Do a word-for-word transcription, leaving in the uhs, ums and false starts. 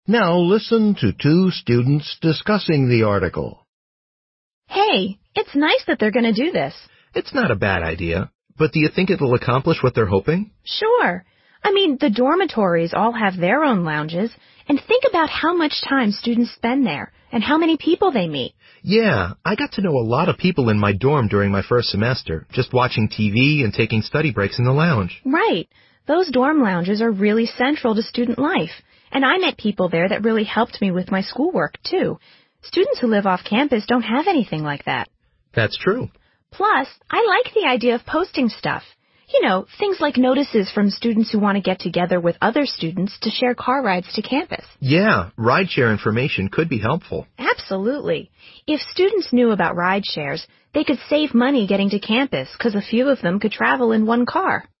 Now listen to two students discussing the article. Hey, it's nice that they're going to do this. It's not a bad idea, but do you think it'll accomplish what they're hoping? Sure. I mean, the dormitories all have their own lounges, and think about how much time students spend there and how many people they meet. Yeah, I got to know a lot of people in my dorm during my first semester, just watching T V and taking study breaks in the lounge. Right. Those dorm lounges are really central to student life, and I met people there that really helped me with my schoolwork, too. Students who live off campus don't have anything like that. That's true. Plus, I like the idea of posting stuff. You know, things like notices from students who want to get together with other students to share car rides to campus. Yeah, rideshare information could be helpful. Absolutely. If students knew about ride shares, they could save money getting to campus because a few of them could travel in one car.